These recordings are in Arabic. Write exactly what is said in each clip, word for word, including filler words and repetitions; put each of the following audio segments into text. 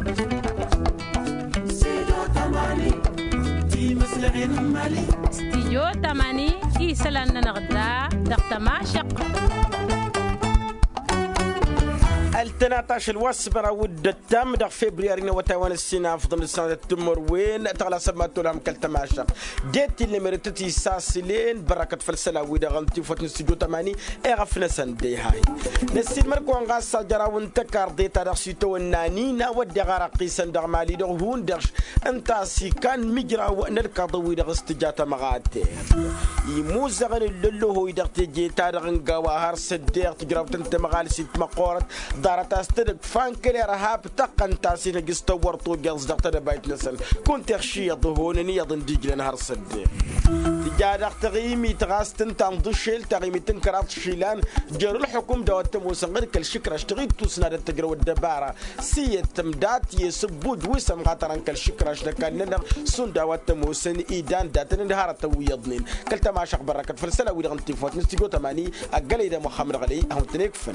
استيجو تماني إيسلان نغدا دقتماشق التناطاش الوسبرة ود التام دغ فبراير وتوان السنة في ضمن السنة التمر وين تغلى سبماتو لهم كالتماشق ديتي اللي مرتتي ساسلين بركة فلسلة ويدا غنتي فوتن استيجو تماني اغفنا سندي هاي نسيد مركو انغاس جرا وانتكار ديتا دغ سيتو النانينا ودي غرقي سندغ مالي دغ هون دغش انتا سي كان مجرا ونركا ضوي دغ استجاتا مغاتي يموزغن اللولو هو يدغ تجي تارغ نقاوهار صديق تجرب تنت مغالي سيت مقورت دارت استدق فان كلي رهاب تقن تاسين قستور طوق قصدق تبايت نسل كنت اخشي ضهونني يضن ديجل نهار صديق تجاد تغيمي تغاستن تنضشل تغيمي تنكرات شيلان جرو الحكم دوت موسن غير كل شكر اشتغيت توسنا التجرو الدباره سي تمدات يسبود وسم غاتران كل شكر اشتكان لنا سن دوت موسن ايدان داتن نهار تويضنين كلت ما شق بركه فلسله وي غنتي فوت نستيجو تماني اقل محمد غلي هم تنكفن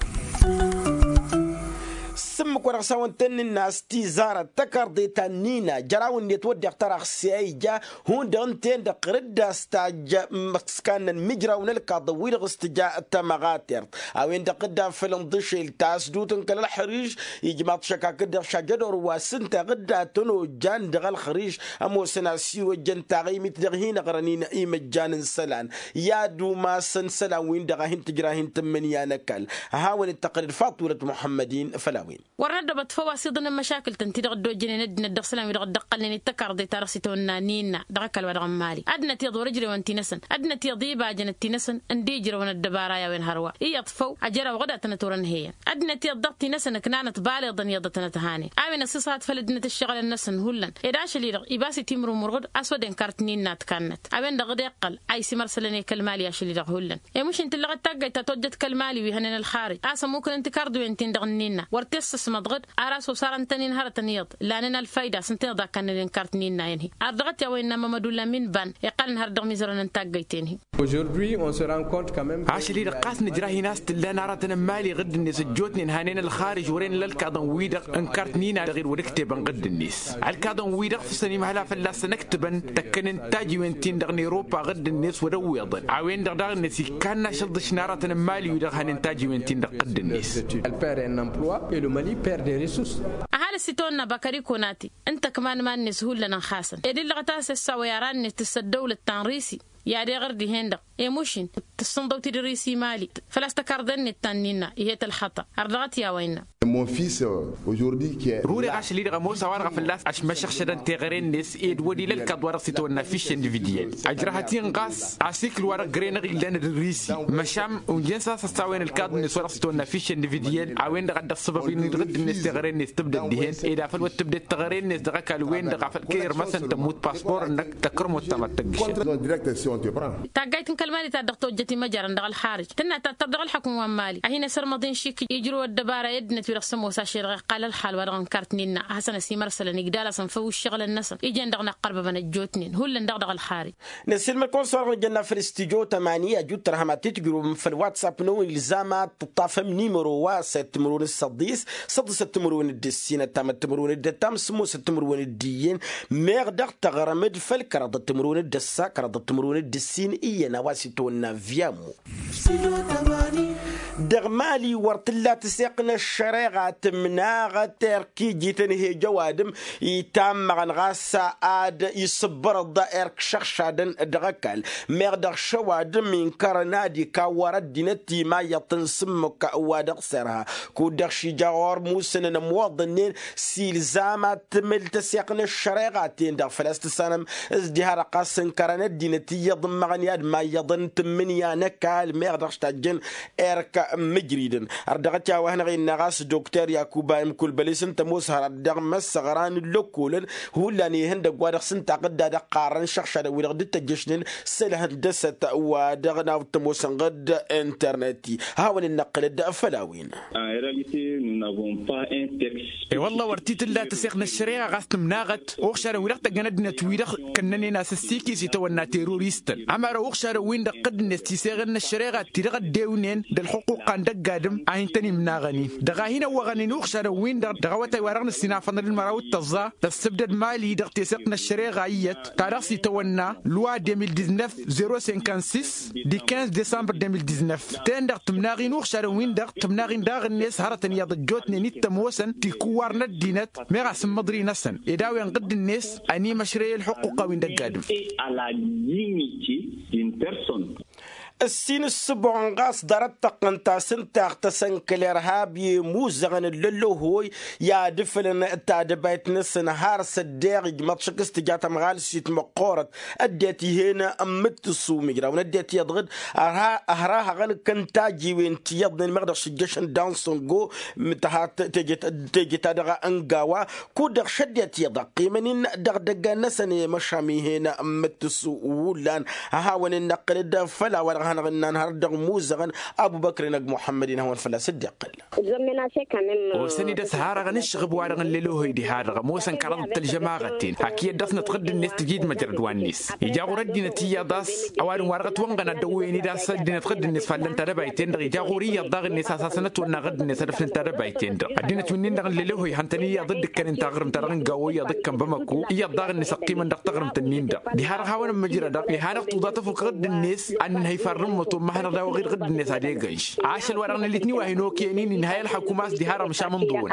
سمك ورغساون تن الناس تيزارة تكر دي تنينا جراون يتودي اخترق سيجا هون دون تين دقرد استاج مسكان المجراون الكاضويل غستجاء التمغاتر اوين دقدا فيلم ضشي التاس دوتن كلا الحريج يجمع شكا كده شجدر واسن تغدا تنو جان دغل خريج امو سناسيو جن تغيمي تدغهين غرانين ايم جان سلان يا دو ما سن سلان وين دغهين تجراهين تمنيانا كال هاون التقرير فاطولة محمدين فلاوين ورد بتفواسي ضمن مشاكل تنتي دغ جنين ندنا دغ سلام دغ دقلني التكر دي ترسيتونا نينا دغكل ودغ مالي ادنا تيض ورجري وانتي نسن ادنا تيضيبا جنتي نسن انديجر ون الدبارايا وين هروا يطفو اجرا وغدا تنتورن هي ادنا تيض ضغتي نسن كنانت بالي ضن يضتنا تهاني امين الصيصات فلدنا الشغل النسن هلن اداش لي يباسي تيمرو مرغد اسود كارتنينا تكنت امين دغ دقل اي سمر سلني كلمالي اش لي دغ هلن اي مش انت اللي تاجي تتوجد كلمالي وهنن الخارج اسا ممكن انت كاردو انت دغ نينا ورتس مضغد أراس وصارن تنين هرة تنيض لأننا الفايدة سنتين ذا كان لنكارتنين ناينه أردغت يا وين ما مدولا من بان يقال نهار دغ ميزرن نتاجيتينه. Aujourd'hui on se rend compte quand même. عاشلي رقاس نجراهي ناس تلا نارتنا مالي غد الناس جوتني نهانين الخارج ورين للكادون ويدق انكارتنين على غير ونكتب غد الناس. الكادون ويدق في سني مهلا فلاس نكتبن تكن انتاجي وينتين دغ نيروبا غد الناس ورويض. عوين دغ دغ الناس كان نشلدش نارتنا مالي ويدق هان انتاجي وينتين دغ غد الناس. Elle perd un emploi et le Mali perd des ressources. أهل ستوننا بكري كوناتي أنت كمان ما نسهول لنا خاصن إدي اللي غتاس السويران تسدول التنريسي يا دي غردي هندق يموشين تصندو تدريسي مالي فلا استكردن التنينا هي الخطا أردغت يا وينا. Mon fils aujourd'hui qui est روري غاش لي غمو سوار غفلاس اش مشخ شدن تغرين نس ايد ودي للكدوار سيتونا فيش انديفيديال اجرهاتين غاس اسيكل ورا غرين غيلان الريسي مشام ونجنسا ساوين الكاد نس ورا سيتونا فيش انديفيديال عوين غد السبب ان غد الناس تغرين نس تبدا دهين اذا فل تبدا تغرين نس دغكال وين دغ كير مثلا تموت باسبور انك تكرمو تمتقش تاجيت كلمالي تدغتو جتي مجرن دغ الخارج تنا تدغ الحكم مالي هنا سر مدين شيك يجروا الدباره يدنا رسم وساشير قال الحال ورغن كارتنينا حسن سي مرسل نقدال سنفو الشغل النسل يجي ندغنا قرب من الجوتنين هو اللي ندغدغ الخارج نسلم الكونسور جنا في الاستديو ثمانية جوت ترهمات تجروا في الواتساب نو الزامات تطافم نيمرو واسط مرون الصديس صدس تمرون الدسين تام تمرون الدتام سمو تمرون الدين ميغدغ تغرمد فالكر ضد تمرون الدسا كر ضد تمرون الدسين اينا واسطونا فيامو دغمالي ورتلا تسيقنا الشريعة تمناغ تركي جيتن هي جوادم يتام مغن غاسا آد يصبر الضائر كشخشادن دغكال مغدغ شوادم من كارنادي كاورد دينتي ما يتنسمك وادغ سرها كودغ شجاور موسن نموضنين سيلزامات تمل تسيقنا الشريعة تندغ فلستسانم ازدهار قاسن كارناد دينتي يضم مغن ياد ما يضن تمنيا نكال مغدغ شتاجن ارك مجريدن اردغت يا وهنا غي نغاس دكتور ياكوبا مكل بليسن تموس هردغ مس غران اللوكولن هو لاني هند غوادغ سنت قد قارن شخشد ودغ دتجشنن سله دست ودغنا تموس غد انترنتي هاول النقل د فلاوين en réalité nous n'avons pas un texte اي والله ورتيت لا تسيقنا الشريعه غاست مناغت وخشر ورقت جندنا تويرخ كنني ناس السيكي سيتونا تيروريسي نستل أما روخ شاروين دا قد نستيسيغن الشريغة تيرغ ديونين دا الحقوق عن دا قادم عين تاني مناغني دا غاهينا وغاني نوخ شاروين دا غاوتا وارغن السنافن المراو التزا دا السبداد مالي دا اغتيسيقنا الشريغة ايات تاراسي تونا لوا ألفين وتسعطاش صفر خمسة وستين دي خمسة ديسمبر ألفين وتسعطاش تان دا تمناغي نوخ شاروين دا تمناغي دا غنيس هارتن يا ضجوتني نيت موسن تيكوارنا الدينات ميغا سمضري نسن يداوي نقد الناس أني مشري الحقوق وين دا قادم السين السبع غاس دارت تقنتا سنتا اختسن كالارهاب يموزغن اللو هوي يا دفلن تادبايت نسن هارس الداغي مطشك استجاتا مغال سيت مقورت اديتي هنا امت السومي جراون اديتي يضغد اهراها غن كنتا جيوين تيضن المغدر شجشن دانسون جو متهات تجت تجت دغا انغاوا كودر شديت يضق قيمنين دغدغا نسن مشامي هنا امت السولان هاون النقل الدفلا ولا هنا غنان هردغ موزغن أبو بكر نج محمد هون فلا صدق زمنا شيء كمان وسني ده سهارة غنش غبوا رغن للو هيدي هذا موسن كرم الجماعتين أكيد دفن تقد الناس تجيد مجرد وانيس يجاو ردي نتيجة داس أوان ورقة وانغنا دويني داس دين تقد الناس فلن ترى بيتين دغ يجاو ريا ضاغ الناس أساسا تونا غد الناس دفن ترى بيتين دغ أدينا تمنين دغن للو هي هنتني ضد كان انت غرم ترغن قوية ضد كم بمكو يا ضاغ الناس قيمة دغ تغرم تنين دغ دي هذا هون مجرد دغ لهذا توضات فوق غد الناس أن هي فرمتو ما هنا ده غير غد الناس هذه جيش عاش الورقة اللي تني وهنو كينين نهاية الحكومات دي هرم مش عم مضون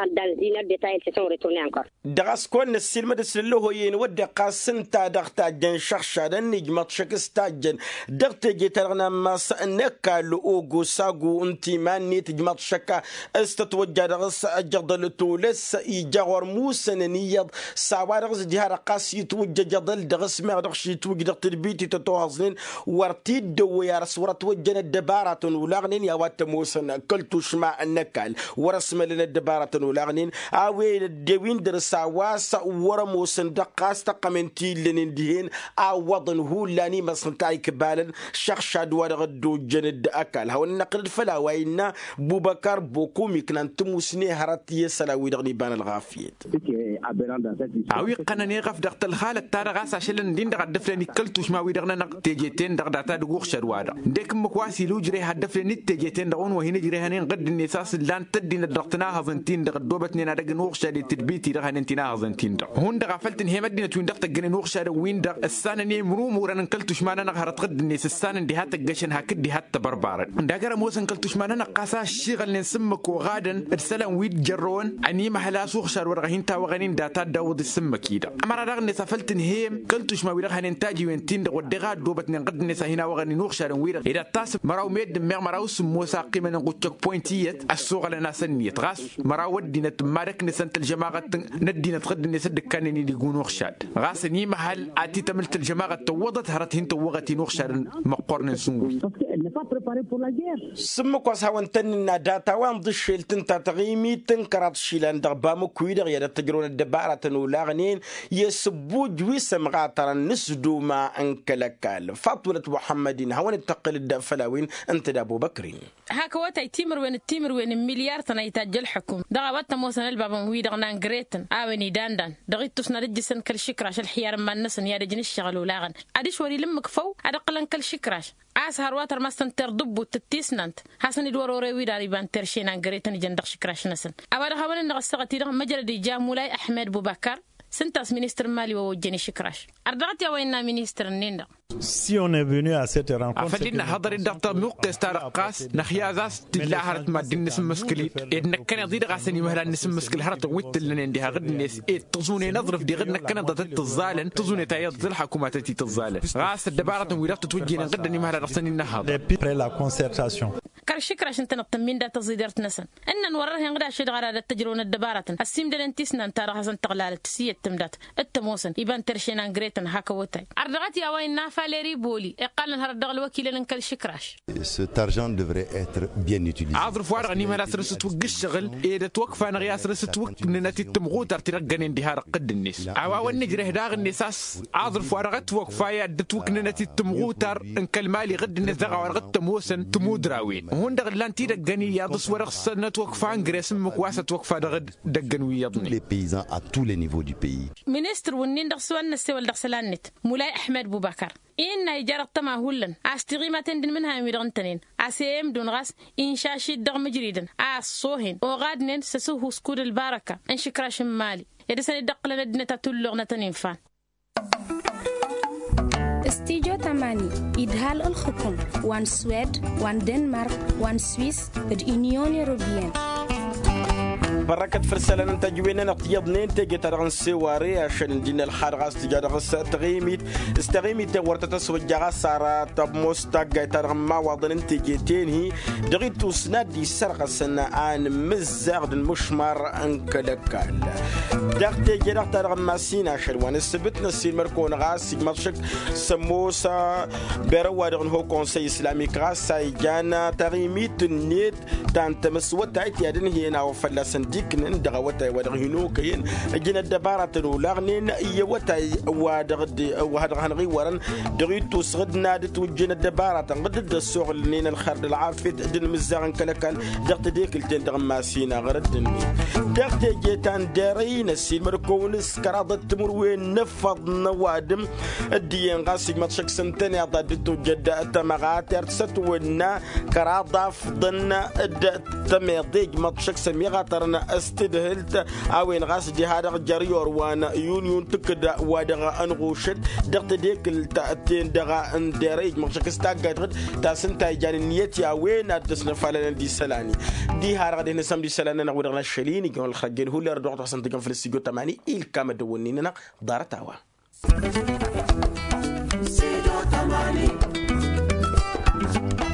دغاس كون السلمة دسلو هو ينود قاسن تا دغتا جن شخشا نجمة شكستاجن دغت جيترنا ما سنكا لوغو ساغو انتي ماني تجمة شكا استتوجه دغس جدل تولس يجاور موسن نيض سوارغز دي هرا قاس يتوجه جدل دغس ما دغش يتوجه دغت البيتي تتوازنين ورتيد ويا رسورة وجن الدبارة ولاغنين يا وات موسن كلتو شمع النكال ورسم لنا الدبارة ولاغنين اوي الدوين درسا واسا ورموسن دقاس تقمنتي لنين دهين اوضن هو لاني مسنتاي كبالا شخشا دوار غدو جند اكل هو النقل فلا وإن بوبكر بوكومي كنان تموسني هراتي سلاوي دغني بان الغافيت اوي قناني غف دغت الخالة تارغاس عشلن دين دغ دفلني كلتو شماوي دغنا نقتيجيتين دغ داتا دغوخ شروارا ديك مكواسي لو جري هدف لني تيجيتين دغون وهنا جري هنين قد النساس لان تدين دغتنا هزنتين دغ دوبتني نا دغ نوخ شادي تدبيتي دغ هننتنا هزنتين دغ هون دغ فلتن هي مدينه وين دغ تجن نوخ شاد وين دغ السانني مرو مورن كلتوش مانا نغهرت قد الناس السان دي هات جشن هكد دي هات بربار دغر موسن كلتوش مانا نقاسا شغل نسمك وغادن ارسلن ويد جرون اني محلا سوخ شار ورغين تا وغنين داتا داود السمكيدا امر دغ الناس فلتن هي كلتوش ما ويدغ هننتاجي وين تين دغ دغ دوبتني قد الناس هنا وغني نوخ شاد وين اذا تاس مراو ميد مير مراو سموسا قيمه نقطك بوينتيت السوق لنا سنيت غاس مراو دينه مارك نسنت الجماعه ندينا تقد الناس دكانني دي يقولون وخشاد غاسني محل اتي تملت الجماعه توضت هرتين توغتي نوخشاد مقرن سنوي سمك واسها وانتن داتا وان ضشيل تنتا تغيمي تنكرات شيلان دغبامو كويدر يا تجرون الدبارة ولاغنين يسبو جويس مغاترا نسدو ما انكلكال فاطمة محمد هون التقل الدفلاوين انت دا ابو بكر هاك واتاي تيمر وين التيمر وين مليار تنا يتاجل الحكم دغا وات موسن البابا وي دغنا غريتن اويني داندان دغيت تسنا رجسن كل شكراش الحيار ما النسن يا رجن الشغل ولاغن اديش وري لمك فو ادقلن كل شكراش اس هرواتر ماستن تردب تتيسننت حسن دوروري وي داري بان ترشينا غريتن جندق شكراش نسن ابا خبرن نغسقتي دغ مجرد جا مولاي احمد بوبكر سنتاس مينستر مالي ووجني شكراش اردغت يا وينا مينستر نيندا Si on est venu à cette rencontre, أفلنا حضر الدكتور مقتس تارقاس نخيا ذاس تلاهرت ما دين نسم مسكلي إن كان ضيد غاسني مهلا نسم مسكل هرت ويت اللي عندها غد الناس إيه تظوني نظرف دي غدنا كان ضد الظالم تظوني تايض الحكومة تي تظالم غاس الدبارة ويرفت توجي غدني مهلا رسني النهار après la concertation. كرشكراش انت نطمين دا تزيدرت نسن ان نورره ينغدا شي دغرا تجرون الدبارة السيم دلن تيسنا انت راه حسن تغلال تسيه تمدات التموسن يبان ترشينا غريتن هكا وتاي اردغت يا وين فاليري بولي قال نهار الدغل وكيل نكل شكراش Cet argent devrait être bien utilisé. عذر فوارغ ني مالا سرس توق الشغل اذا توقف انا غيا سرس توق نتي تمغوتر ترغن اندهار قد الناس عوا نجري هداغ النساس عذر فوارغ توقف يا دتوك نتي تمغوتر ان كالمالي غد الناس دغا ورغت تموسن تمودراوين هون دغ لانتي دغني يادس ورق سنه توقفا انغريسم مكواسه توقفا دغ دغنوي يضني les paysans à tous les niveaux du pays. ministre ونين دغ سوان نسول دغ سلانت مولاي احمد بوبكر إن نيجر تما هولن أستغيمة تندن منها ميرغنتنين أسيم دون غاس إن شاشي دغ مجريدن أصوهن وغادنين سسوه سكود البركة إن شكرا شمالي يدسني دقل ندنة تولغ نتنين فان استيجو تماني إدهال الحكم وان سويد وان دنمارك وان سويس اليونيون أوروبيين بركة فرسلنا نتجوينا نقيضنين تيجي ترغن سواري عشان دينا الحرغاس تجارغس تغيميت استغيميت ورطة سوجا سارة طب مستقى ترغن ما وضن تيجي تينهي دغيتو سنادي سرغسنا عن مزاغ المشمر انكلكال دغ تيجي دغ ترغن ماسين عشان وانا سبتنا السين مركون غاس ماتشك سموسا بروا دغن هو كونسي اسلامي غاس سايجانا تغيميت النيت تانتمس وتايت يدن هنا وفلسن ديك ندغ وتاي ودغ هنو كاين جينا الدبارة الولاغنين يا وتاي ودغ وهدغ هنغي ورن دغيتو صغدنا دتوجينا الدبارة غد السوق لنين الخرد العافيت دن مزاغن كلكال دغت ديك التين دغ ماسينا غردني دغت جيتان دارين السين مركونس كراضة تمر وين نفض نوادم الديان غاسق ماتشك سنتين يا ضدتو جدا تمغات ارتستونا كراضة فضنا تميضيج ماتشك سمي غاترنا استدهلت اوين غاس دي هذا جريور وانا يونيون تكدا ودغا انغوشت دغت ديك التاتين دغا اندريج ماتشك استاغات تا سنتاي جان نيتي وين ادسنا فالان دي سلاني دي هار غادي نسم دي سلانه نغودغنا شليني كون خرجين هو لر دوغ سنت كان في السيجو تماني il كما دونينا دارتاوا سيجو تماني